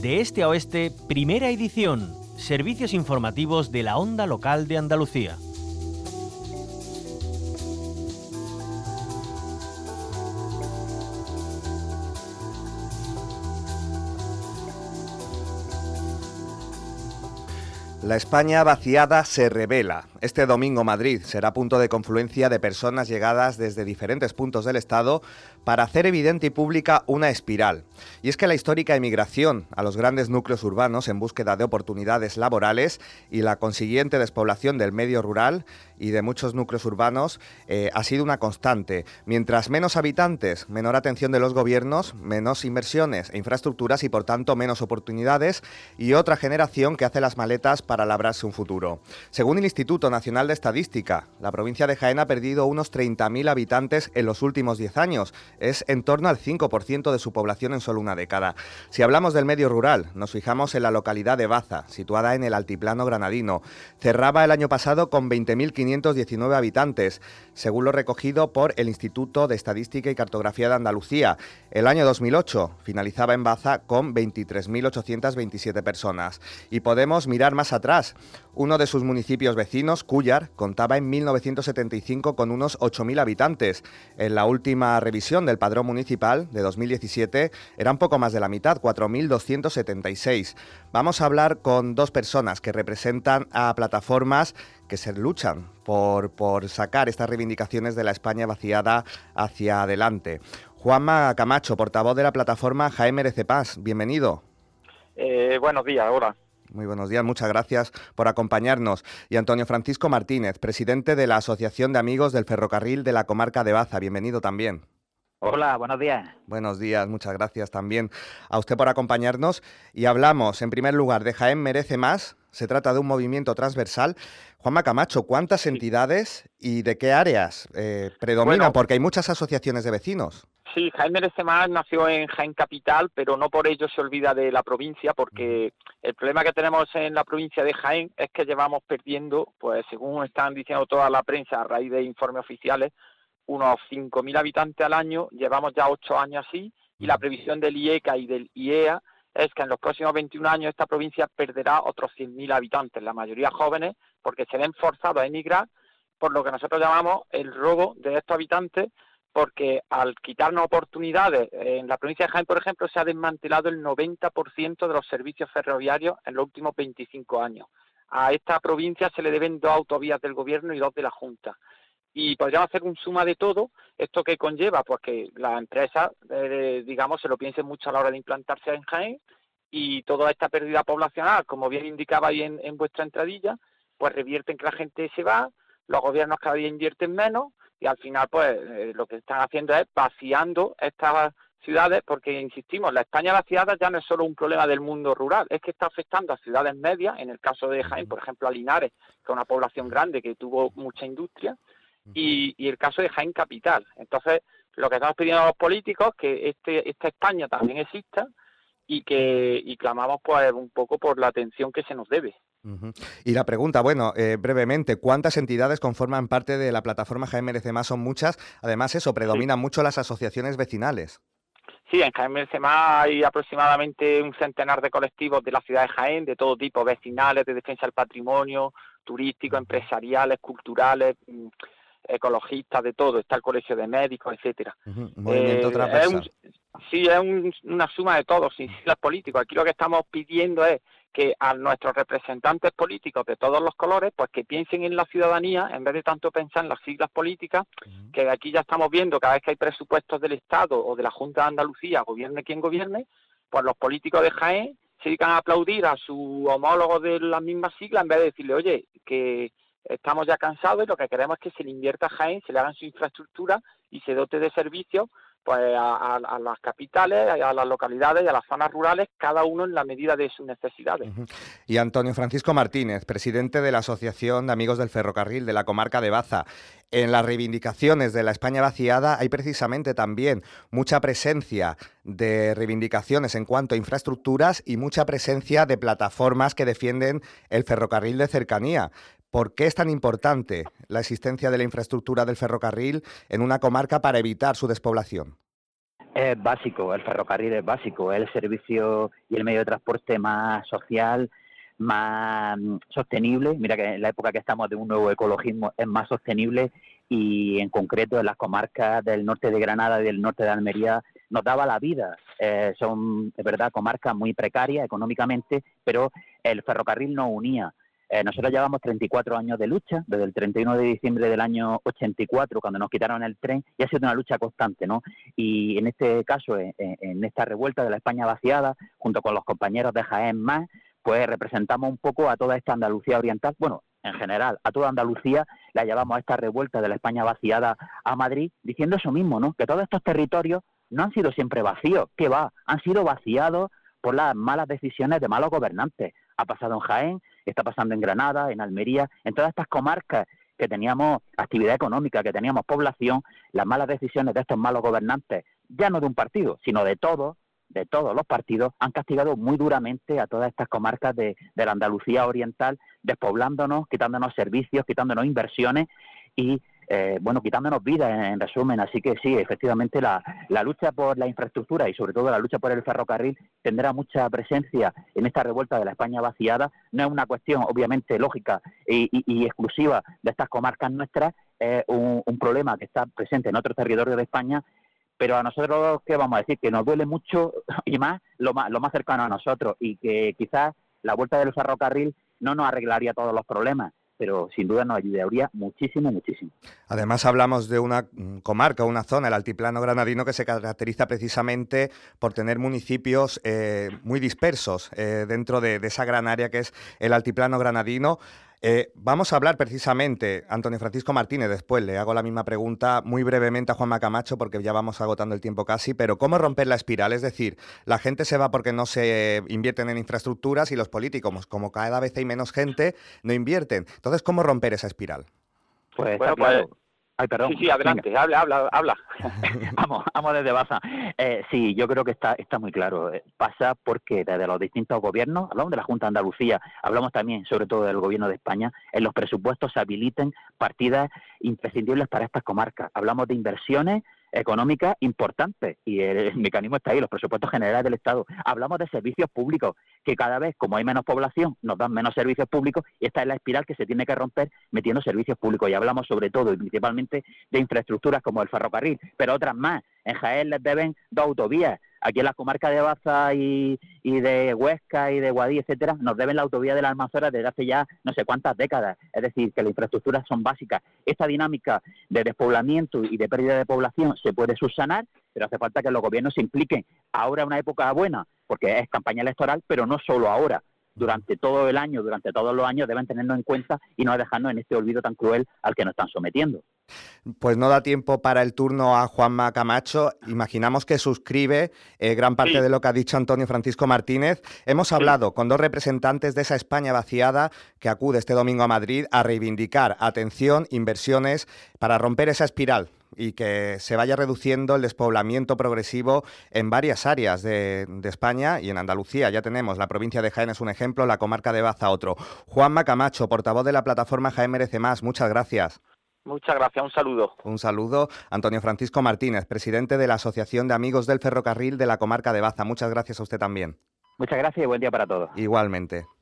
De este a oeste, primera edición. Servicios informativos de la Onda Local de Andalucía. La España vaciada se revela. Este domingo Madrid será punto de confluencia de personas llegadas desde diferentes puntos del Estado para hacer evidente y pública una espiral. Y es que la histórica emigración a los grandes núcleos urbanos en búsqueda de oportunidades laborales y la consiguiente despoblación del medio rural y de muchos núcleos urbanos ha sido una constante. Mientras menos habitantes, menor atención de los gobiernos, menos inversiones e infraestructuras y por tanto menos oportunidades y otra generación que hace las maletas para labrarse un futuro. Según el Instituto Nacional de Estadística, la provincia de Jaén ha perdido unos 30.000 habitantes en los últimos 10 años. Es en torno al 5% de su población en solo una década. Si hablamos del medio rural, nos fijamos en la localidad de Baza, situada en el altiplano granadino. Cerraba el año pasado con 20.519 habitantes, según lo recogido por el Instituto de Estadística y Cartografía de Andalucía. El año 2008 finalizaba en Baza con 23.827 personas. Y podemos mirar más atrás. Uno de sus municipios vecinos, Cúllar, contaba en 1975 con unos 8.000 habitantes. En la última revisión del padrón municipal de 2017 eran poco más de la mitad, 4.276. Vamos a hablar con dos personas que representan a plataformas que se luchan por sacar estas reivindicaciones de la España vaciada hacia adelante. Juanma Camacho, portavoz de la plataforma Jaén Merece Más, bienvenido. Buenos días, hola. Muy buenos días, muchas gracias por acompañarnos. Y Antonio Francisco Martínez, presidente de la Asociación de Amigos del Ferrocarril de la Comarca de Baza, bienvenido también. Hola, buenos días. Buenos días, muchas gracias también a usted por acompañarnos. Y hablamos, en primer lugar, de Jaén Merece Más. Se trata de un movimiento transversal. Juanma Camacho, ¿cuántas entidades y de qué áreas predominan? Bueno, porque hay muchas asociaciones de vecinos. Sí, Jaén Merece Más nació en Jaén Capital, pero no por ello se olvida de la provincia, porque el problema que tenemos en la provincia de Jaén es que llevamos perdiendo, pues según están diciendo toda la prensa a raíz de informes oficiales, unos 5.000 habitantes al año. Llevamos ya 8 años así, y la previsión del IECA y del IEA es que en los próximos 21 años esta provincia perderá otros 100.000 habitantes, la mayoría jóvenes, porque se ven forzados a emigrar por lo que nosotros llamamos el robo de estos habitantes, porque al quitarnos oportunidades, en la provincia de Jaén, por ejemplo, se ha desmantelado el 90% de los servicios ferroviarios en los últimos 25 años. A esta provincia se le deben 2 autovías del gobierno y 2 de la Junta. Y podríamos hacer un suma de todo. ¿Esto qué conlleva? Pues que las empresas, digamos, se lo piensen mucho a la hora de implantarse en Jaén, y toda esta pérdida poblacional, como bien indicaba ahí en vuestra entradilla, pues revierte en que la gente se va, los gobiernos cada día invierten menos, y al final pues lo que están haciendo es vaciando estas ciudades, porque insistimos, la España vaciada ya no es solo un problema del mundo rural, es que está afectando a ciudades medias, en el caso de Jaén, por ejemplo a Linares, que es una población grande que tuvo mucha industria, y el caso de Jaén Capital. Entonces, lo que estamos pidiendo a los políticos es que esta España también exista, y clamamos pues un poco por la atención que se nos debe. Y la pregunta, brevemente, ¿cuántas entidades conforman parte de la plataforma Jaén Merece Más? Son muchas. Además, predominan mucho las asociaciones vecinales. Sí, en Jaén Merece Más hay aproximadamente un centenar de colectivos de la ciudad de Jaén, de todo tipo, vecinales, de defensa del patrimonio, turísticos, empresariales, culturales, ecologistas, de todo. Está el colegio de médicos, etcétera. Un movimiento transversal. Es una suma de todos, sin siglas políticos. Aquí lo que estamos pidiendo es que a nuestros representantes políticos de todos los colores, pues que piensen en la ciudadanía, en vez de tanto pensar en las siglas políticas, que aquí ya estamos viendo, cada vez que hay presupuestos del Estado o de la Junta de Andalucía, gobierne quien gobierne, pues los políticos de Jaén se dedican a aplaudir a su homólogo de las mismas siglas, en vez de decirle, oye, que estamos ya cansados y lo que queremos es que se le invierta a Jaén, se le hagan su infraestructura y se dote de servicios pues a las capitales, a las localidades y a las zonas rurales, cada uno en la medida de sus necesidades. Y Antonio Francisco Martínez, presidente de la Asociación de Amigos del Ferrocarril de la Comarca de Baza. En las reivindicaciones de la España vaciada hay precisamente también mucha presencia de reivindicaciones en cuanto a infraestructuras y mucha presencia de plataformas que defienden el ferrocarril de cercanía. ¿Por qué es tan importante la existencia de la infraestructura del ferrocarril en una comarca para evitar su despoblación? Es básico, el ferrocarril es básico, es el servicio y el medio de transporte más social, más sostenible. Mira que en la época que estamos de un nuevo ecologismo es más sostenible, y en concreto en las comarcas del norte de Granada y del norte de Almería nos daba la vida. Son, de verdad, comarcas muy precarias económicamente, pero el ferrocarril nos unía. Nosotros llevamos 34 años de lucha, desde el 31 de diciembre del año 84, cuando nos quitaron el tren, y ha sido una lucha constante, ¿no? Y en este caso, en esta revuelta de la España vaciada, junto con los compañeros de Jaén Más, pues representamos un poco a toda esta Andalucía oriental, bueno, en general, a toda Andalucía la llevamos a esta revuelta de la España vaciada a Madrid, diciendo eso mismo, ¿no? Que todos estos territorios no han sido siempre vacíos, ¿qué va? Han sido vaciados por las malas decisiones de malos gobernantes. Ha pasado en Jaén, está pasando en Granada, en Almería, en todas estas comarcas que teníamos actividad económica, que teníamos población. Las malas decisiones de estos malos gobernantes, ya no de un partido, sino de todos los partidos, han castigado muy duramente a todas estas comarcas de la Andalucía oriental, despoblándonos, quitándonos servicios, quitándonos inversiones y quitándonos vidas, en resumen. Así que sí, efectivamente la lucha por la infraestructura y sobre todo la lucha por el ferrocarril tendrá mucha presencia en esta revuelta de la España vaciada. No es una cuestión obviamente lógica y exclusiva de estas comarcas nuestras, es un problema que está presente en otros territorios de España, pero a nosotros, ¿qué vamos a decir? Que nos duele mucho y más lo más cercano a nosotros, y que quizás la vuelta del ferrocarril no nos arreglaría todos los problemas, pero sin duda nos ayudaría muchísimo, muchísimo. Además hablamos de una comarca, una zona, el altiplano granadino, que se caracteriza precisamente por tener municipios muy dispersos dentro de esa gran área que es el altiplano granadino. Vamos a hablar precisamente, Antonio Francisco Martínez, después le hago la misma pregunta muy brevemente a Juanma Camacho, porque ya vamos agotando el tiempo casi, pero ¿cómo romper la espiral? Es decir, la gente se va porque no se invierten en infraestructuras y los políticos, como cada vez hay menos gente, no invierten. Entonces, ¿cómo romper esa espiral? Pues bueno, claro. Ay, perdón. Sí, adelante, habla. Vamos desde Baza. Sí, yo creo que está muy claro. Pasa porque desde los distintos gobiernos, hablamos de la Junta de Andalucía, hablamos también sobre todo del Gobierno de España, en los presupuestos se habiliten partidas imprescindibles para estas comarcas. Hablamos de inversiones económicas importantes y el mecanismo está ahí, los presupuestos generales del Estado. Hablamos de servicios públicos, que cada vez, como hay menos población, nos dan menos servicios públicos, y esta es la espiral que se tiene que romper metiendo servicios públicos. Y hablamos sobre todo y principalmente de infraestructuras como el ferrocarril, pero otras más. En Jaén les deben 2 autovías. Aquí en las comarcas de Baza y de Huesca y de Guadí, etcétera, nos deben la autovía de la Almanzora desde hace ya no sé cuántas décadas. Es decir, que las infraestructuras son básicas. Esta dinámica de despoblamiento y de pérdida de población se puede subsanar, pero hace falta que los gobiernos se impliquen. Ahora es una época buena, porque es campaña electoral, pero no solo ahora. Durante todo el año, durante todos los años, deben tenernos en cuenta y no dejarnos en este olvido tan cruel al que nos están sometiendo. Pues no da tiempo para el turno a Juanma Camacho. Imaginamos que suscribe gran parte de lo que ha dicho Antonio Francisco Martínez. Hemos hablado con 2 representantes de esa España vaciada que acude este domingo a Madrid a reivindicar atención, inversiones para romper esa espiral y que se vaya reduciendo el despoblamiento progresivo en varias áreas de España y en Andalucía. Ya tenemos, la provincia de Jaén es un ejemplo, la comarca de Baza otro. Juanma Camacho, portavoz de la plataforma Jaén Merece Más, muchas gracias. Muchas gracias, un saludo. Un saludo. Antonio Francisco Martínez, presidente de la Asociación de Amigos del Ferrocarril de la comarca de Baza. Muchas gracias a usted también. Muchas gracias y buen día para todos. Igualmente.